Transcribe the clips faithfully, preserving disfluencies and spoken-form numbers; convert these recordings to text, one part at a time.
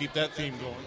keep that theme going.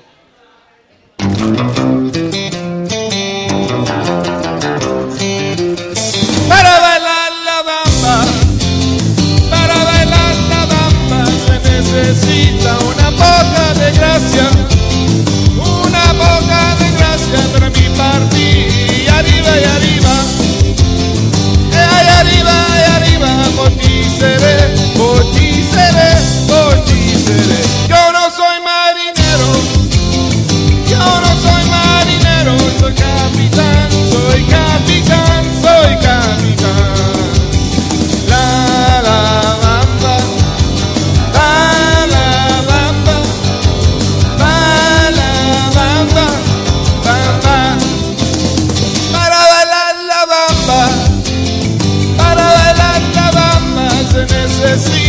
Para bailar la bamba, para bailar la bamba se necesita una poca de gracia, una poca de gracia para mi partir. Y arriba y arriba, y arriba y arriba, por ti seré, por ti seré, por ti seré. Yo no soy marinero, yo no soy marinero, soy capitán, soy capitán, soy capitán. La la bamba, la la bamba, la la bamba, bamba. Para bailar la bamba, para bailar la bamba se necesita